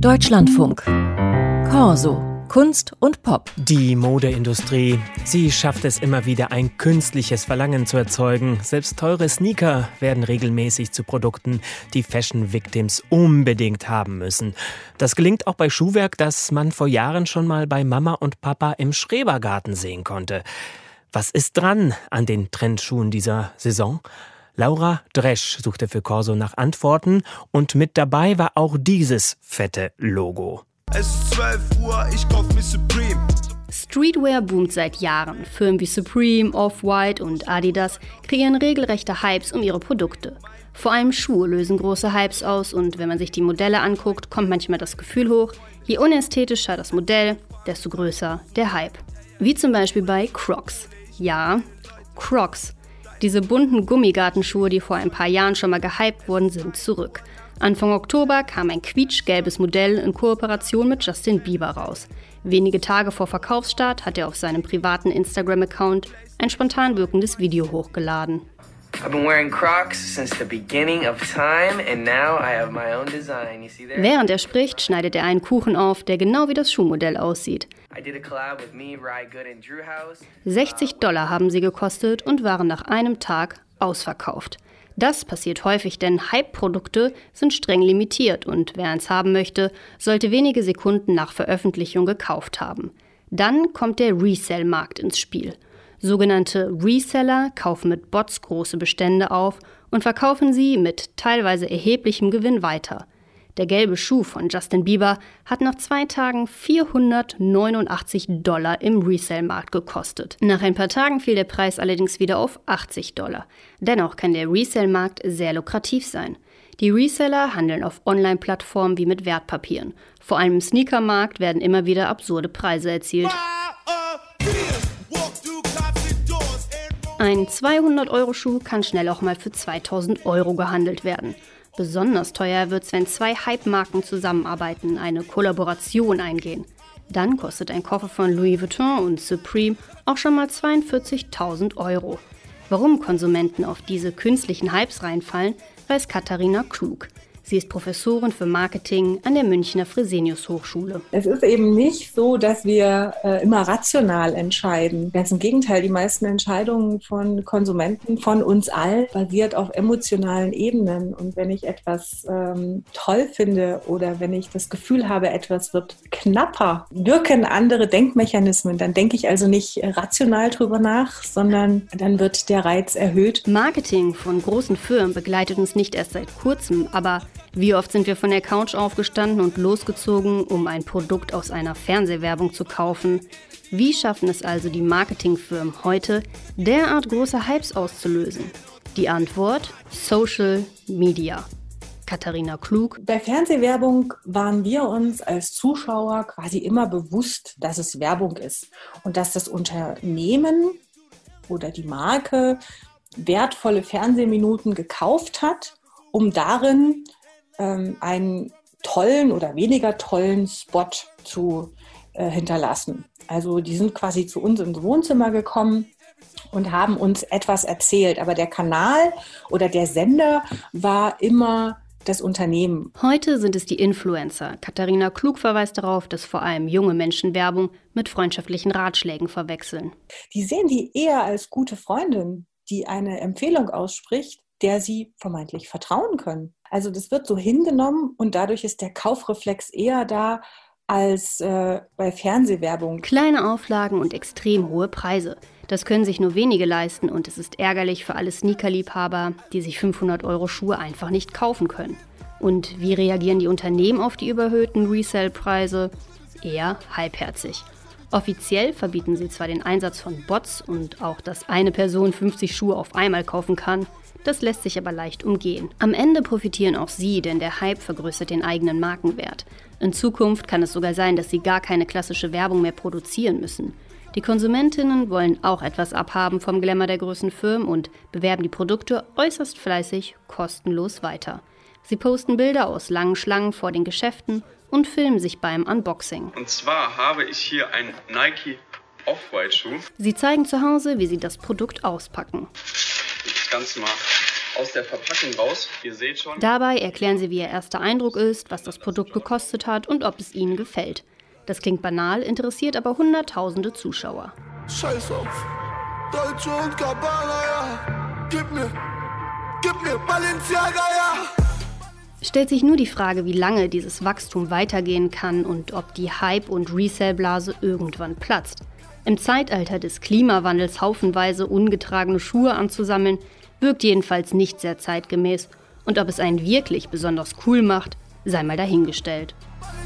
Deutschlandfunk. Corso. Kunst und Pop. Die Modeindustrie, sie schafft es immer wieder, ein künstliches Verlangen zu erzeugen. Selbst teure Sneaker werden regelmäßig zu Produkten, die Fashion Victims unbedingt haben müssen. Das gelingt auch bei Schuhwerk, das man vor Jahren schon mal bei Mama und Papa im Schrebergarten sehen konnte. Was ist dran an den Trendschuhen dieser Saison? Laura Dresch suchte für Corso nach Antworten und mit dabei war auch dieses fette Logo. Es ist 12 Uhr, ich kauf mir Supreme. Streetwear boomt seit Jahren. Firmen wie Supreme, Off-White und Adidas kreieren regelrechte Hypes um ihre Produkte. Vor allem Schuhe lösen große Hypes aus und wenn man sich die Modelle anguckt, kommt manchmal das Gefühl hoch, je unästhetischer das Modell, desto größer der Hype. Wie zum Beispiel bei Crocs. Ja, Crocs. Diese bunten Gummigartenschuhe, die vor ein paar Jahren schon mal gehypt wurden, sind zurück. Anfang Oktober kam ein quietschgelbes Modell in Kooperation mit Justin Bieber raus. Wenige Tage vor Verkaufsstart hat er auf seinem privaten Instagram-Account ein spontan wirkendes Video hochgeladen. Während er spricht, schneidet er einen Kuchen auf, der genau wie das Schuhmodell aussieht. $60 haben sie gekostet und waren nach einem Tag ausverkauft. Das passiert häufig, denn Hype-Produkte sind streng limitiert und wer eins haben möchte, sollte wenige Sekunden nach Veröffentlichung gekauft haben. Dann kommt der Resell-Markt ins Spiel. Sogenannte Reseller kaufen mit Bots große Bestände auf und verkaufen sie mit teilweise erheblichem Gewinn weiter. Der gelbe Schuh von Justin Bieber hat nach 2 Tagen $489 im Resell-Markt gekostet. Nach ein paar Tagen fiel der Preis allerdings wieder auf $80. Dennoch kann der Resell-Markt sehr lukrativ sein. Die Reseller handeln auf Online-Plattformen wie mit Wertpapieren. Vor allem im Sneakermarkt werden immer wieder absurde Preise erzielt. Ein 200-Euro-Schuh kann schnell auch mal für 2.000 € gehandelt werden. Besonders teuer wird's, wenn 2 Hype-Marken zusammenarbeiten, eine Kollaboration eingehen. Dann kostet ein Koffer von Louis Vuitton und Supreme auch schon mal 42.000 €. Warum Konsumenten auf diese künstlichen Hypes reinfallen, weiß Katharina Klug. Sie ist Professorin für Marketing an der Münchner Fresenius-Hochschule. Es ist eben nicht so, dass wir immer rational entscheiden. Ganz im Gegenteil, die meisten Entscheidungen von Konsumenten, von uns allen, basiert auf emotionalen Ebenen. Und wenn ich etwas toll finde oder wenn ich das Gefühl habe, etwas wird knapper, wirken andere Denkmechanismen. Dann denke ich also nicht rational drüber nach, sondern dann wird der Reiz erhöht. Marketing von großen Firmen begleitet uns nicht erst seit kurzem, aber wie oft sind wir von der Couch aufgestanden und losgezogen, um ein Produkt aus einer Fernsehwerbung zu kaufen? Wie schaffen es also die Marketingfirmen heute, derart große Hypes auszulösen? Die Antwort: Social Media. Katharina Klug. Bei Fernsehwerbung waren wir uns als Zuschauer quasi immer bewusst, dass es Werbung ist und dass das Unternehmen oder die Marke wertvolle Fernsehminuten gekauft hat, um darin einen tollen oder weniger tollen Spot zu hinterlassen. Also die sind quasi zu uns ins Wohnzimmer gekommen und haben uns etwas erzählt. Aber der Kanal oder der Sender war immer das Unternehmen. Heute sind es die Influencer. Katharina Klug verweist darauf, dass vor allem junge Menschen Werbung mit freundschaftlichen Ratschlägen verwechseln. Die sehen die eher als gute Freundin, die eine Empfehlung ausspricht, der sie vermeintlich vertrauen können. Also das wird so hingenommen und dadurch ist der Kaufreflex eher da als bei Fernsehwerbung. Kleine Auflagen und extrem hohe Preise. Das können sich nur wenige leisten und es ist ärgerlich für alle Sneakerliebhaber, die sich 500 € Schuhe einfach nicht kaufen können. Und wie reagieren die Unternehmen auf die überhöhten Resell-Preise? Eher halbherzig. Offiziell verbieten sie zwar den Einsatz von Bots und auch, dass eine Person 50 Schuhe auf einmal kaufen kann. Das lässt sich aber leicht umgehen. Am Ende profitieren auch sie, denn der Hype vergrößert den eigenen Markenwert. In Zukunft kann es sogar sein, dass sie gar keine klassische Werbung mehr produzieren müssen. Die Konsumentinnen wollen auch etwas abhaben vom Glamour der großen Firmen und bewerben die Produkte äußerst fleißig kostenlos weiter. Sie posten Bilder aus langen Schlangen vor den Geschäften und filmen sich beim Unboxing. Und zwar habe ich hier einen Nike Off-White Schuh. Sie zeigen zu Hause, wie sie das Produkt auspacken. Das Ganze mal aus der Verpackung raus. Ihr seht schon. Dabei erklären sie, wie ihr erster Eindruck ist, was das Produkt gekostet hat und ob es ihnen gefällt. Das klingt banal, interessiert aber hunderttausende Zuschauer. Scheiß auf. Deutsche und Gabbana, ja. Gib mir Balenciaga, ja. Stellt sich nur die Frage, wie lange dieses Wachstum weitergehen kann und ob die Hype- und Resell-Blase irgendwann platzt. Im Zeitalter des Klimawandels haufenweise ungetragene Schuhe anzusammeln, wirkt jedenfalls nicht sehr zeitgemäß. Und ob es einen wirklich besonders cool macht, sei mal dahingestellt.